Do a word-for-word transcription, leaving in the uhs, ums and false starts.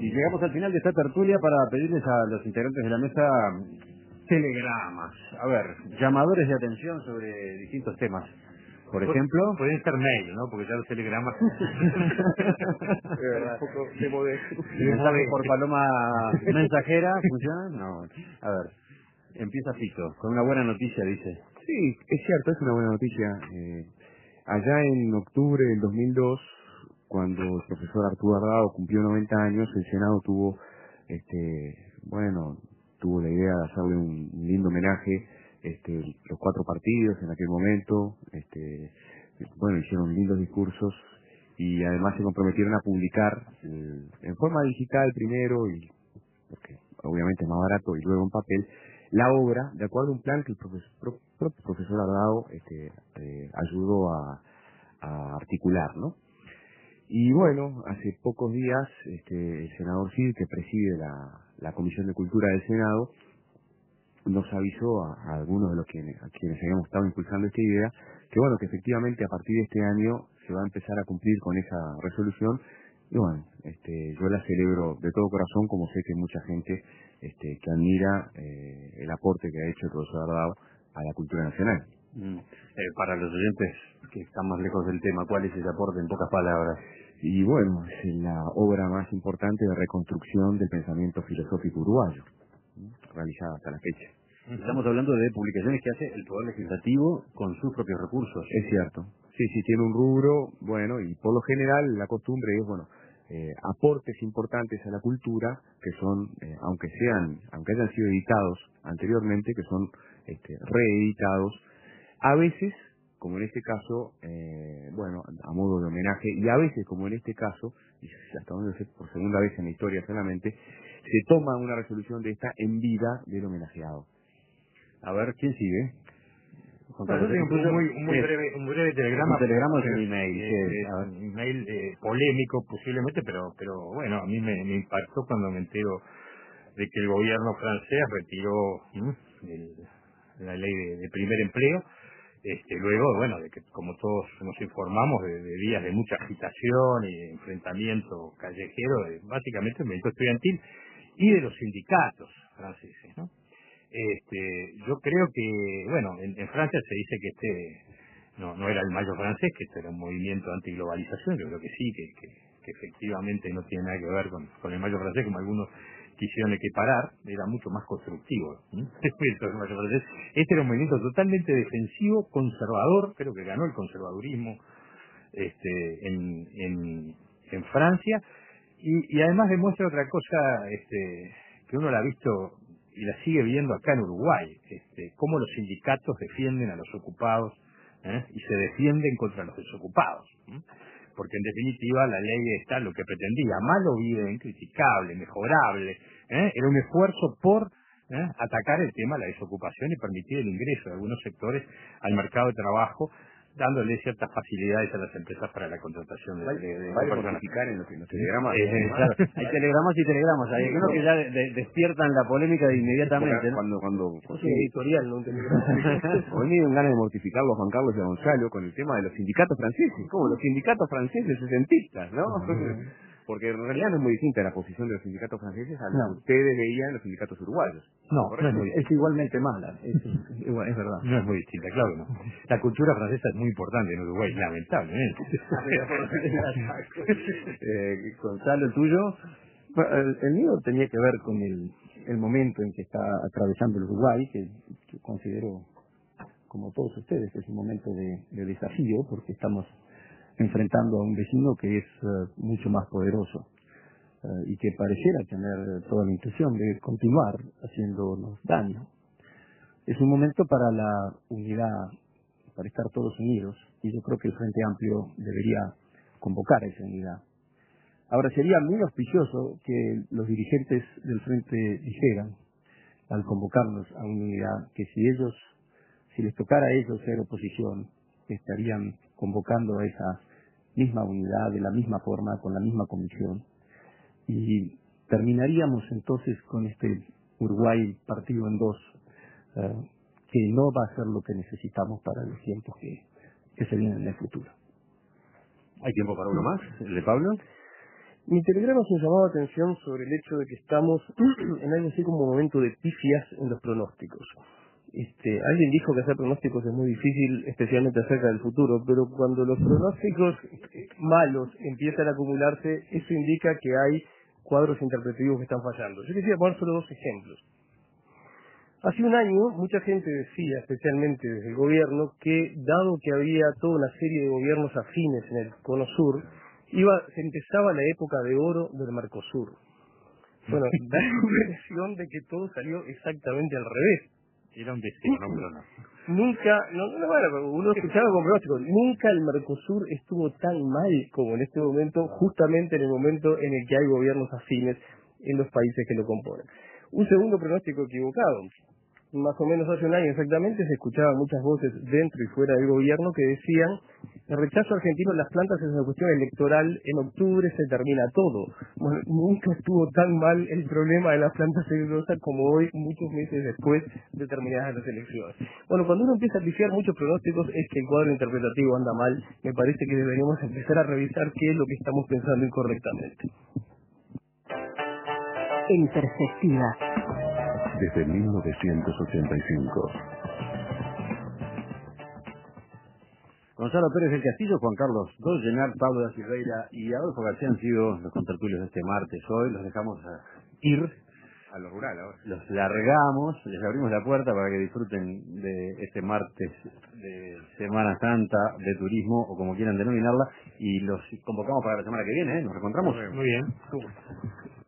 Y llegamos al final de esta tertulia para pedirles a los integrantes de la mesa telegramas. A ver, llamadores de atención sobre distintos temas. Por ejemplo... Pueden ser mail, ¿no? Porque ya los telegramas... De verdad. Un poco de modesto. ¿Mensaje por paloma mensajera funciona? No. A ver, empieza Fito, con una buena noticia, dice. Sí, es cierto, es una buena noticia. Eh, allá en octubre del dos mil dos, cuando el profesor Arturo Ardao cumplió noventa años, el Senado tuvo, este, bueno, tuvo la idea de hacerle un, un lindo homenaje. Este, los cuatro partidos en aquel momento, este, bueno, hicieron lindos discursos y además se comprometieron a publicar eh, en forma digital primero, y porque obviamente es más barato, y luego en papel, la obra, de acuerdo a un plan que el profesor, propio profesor Ardao este, eh, ayudó a, a articular, ¿no? Y bueno, hace pocos días este, el senador Cid, que preside la, la Comisión de Cultura del Senado, nos avisó a, a algunos de los quienes, a quienes habíamos estado impulsando esta idea, que bueno, que efectivamente a partir de este año se va a empezar a cumplir con esa resolución, y bueno, este, yo la celebro de todo corazón, como sé que mucha gente este, que admira eh, el aporte que ha hecho el profesor Ardao a la cultura nacional. Mm. Eh, para los oyentes que están más lejos del tema, ¿cuál es ese aporte en pocas palabras? Y bueno, es la obra más importante de reconstrucción del pensamiento filosófico uruguayo, realizada hasta la fecha. Estamos hablando de publicaciones que hace el Poder Legislativo con sus propios recursos. Es cierto. Sí, sí, tiene un rubro, bueno, y por lo general la costumbre es, bueno, eh, aportes importantes a la cultura, que son, eh, aunque sean, aunque hayan sido editados anteriormente, que son este, reeditados, a veces, como en este caso, eh, bueno, a modo de homenaje, y a veces, como en este caso, y hasta donde sé, por segunda vez en la historia solamente, se toma una resolución de esta en vida del homenajeado. A ver, ¿quién sigue? Bueno, yo tengo un muy, un muy breve, un breve telegrama. Un telegrama es un email. eh, es un email eh, polémico posiblemente, pero, pero bueno, a mí me, me impactó cuando me entero de que el gobierno francés retiró ¿m? el, la ley de, de primer empleo. Este, luego, bueno, de que como todos nos informamos de, de días de mucha agitación y de enfrentamiento callejero, de, básicamente el movimiento estudiantil y de los sindicatos franceses, ¿no? Este, yo creo que, bueno, en, en Francia se dice que este no, no era el mayo francés, que este era un movimiento antiglobalización. Yo creo que sí, que, que, que efectivamente no tiene nada que ver con, con el mayo francés, como algunos quisieron equiparar, era mucho más constructivo, ¿sí? Este era un movimiento totalmente defensivo, conservador, creo que ganó el conservadurismo este, en, en, en Francia, y, y además demuestra otra cosa este, que uno la ha visto y la sigue viendo acá en Uruguay, este, cómo los sindicatos defienden a los ocupados, ¿eh? Y se defienden contra los desocupados, ¿eh? Porque en definitiva la ley está lo que pretendía, malo bien, criticable, mejorable, ¿eh? Era un esfuerzo por ¿eh? atacar el tema de la desocupación y permitir el ingreso de algunos sectores al mercado de trabajo, dándole ciertas facilidades a las empresas para la contratación de, de, de vale personas. Modificar en los, en los telegramas. Eh, eh, claro. Hay telegramas y telegramas. Hay algunos que ya de, de, despiertan la polémica de inmediatamente, ¿no? Cuando, cuando, es un editorial, no un telegrama. Hoy me dieron ganas de mortificarlo a Juan Carlos y a Gonzalo con el tema de los sindicatos franceses, como los sindicatos franceses sesentistas, ¿no? Porque en realidad no es muy distinta la posición de los sindicatos franceses a lo No. que ustedes veían en los sindicatos uruguayos. No, no es, ¿Correcto? muy, es igualmente mala, es, es, igual- es verdad. No es muy distinta, claro que no. La cultura francesa es muy importante en Uruguay, lamentablemente. eh, Gonzalo, ¿el tuyo? Bueno, El, el mío tenía que ver con el, el momento en que está atravesando el Uruguay, que, que considero, como todos ustedes, que es un momento de, de desafío, porque estamos enfrentando a un vecino que es uh, mucho más poderoso uh, y que pareciera tener toda la intención de continuar haciéndonos daño. Es un momento para la unidad, para estar todos unidos, y yo creo que el Frente Amplio debería convocar a esa unidad. Ahora, sería muy auspicioso que los dirigentes del Frente dijeran, al convocarnos a una unidad, que si ellos, si les tocara a ellos ser oposición, estarían convocando a esa misma unidad, de la misma forma, con la misma convicción, y terminaríamos entonces con este Uruguay partido en dos, eh, que no va a ser lo que necesitamos para los tiempos que, que se vienen en el futuro. ¿Hay tiempo para uno más? ¿El de Pablo? Mi telegrama se llamaba atención sobre el hecho de que estamos en algo así como un momento de pifias en los pronósticos. Este, alguien dijo que hacer pronósticos es muy difícil, especialmente acerca del futuro, pero cuando los pronósticos malos empiezan a acumularse, eso indica que hay cuadros interpretativos que están fallando. Yo quisiera poner solo dos ejemplos. Hace un año, mucha gente decía, especialmente desde el gobierno, que dado que había toda una serie de gobiernos afines en el Cono Sur, iba, se empezaba la época de oro del Mercosur. Bueno, da la impresión de que todo salió exactamente al revés. Era un deseo, no un pronóstico. Nunca, no, no, bueno, uno escuchaba con pronósticos, nunca el Mercosur estuvo tan mal como en este momento, justamente en el momento en el que hay gobiernos afines en los países que lo componen. Un segundo pronóstico equivocado. Más o menos hace un año exactamente se escuchaban muchas voces dentro y fuera del gobierno que decían: el rechazo argentino en las plantas es una cuestión electoral, en octubre se termina todo. Bueno, nunca estuvo tan mal el problema de las plantas celulosas como hoy, muchos meses después de terminadas las elecciones. Bueno, cuando uno empieza a pifiar muchos pronósticos es que el cuadro interpretativo anda mal. Me parece que deberíamos empezar a revisar qué es lo que estamos pensando incorrectamente. En perspectiva. Desde mil novecientos ochenta y cinco. Gonzalo Pérez del Castillo, Juan Carlos Dollenar, Pablo da Silveira y Adolfo García han sido los contertulios de este martes. Hoy los dejamos ir a lo rural ahora. Los largamos, les abrimos la puerta para que disfruten de este martes de Semana Santa, de turismo o como quieran denominarla, y los convocamos para la semana que viene, ¿eh? Nos encontramos. Muy bien.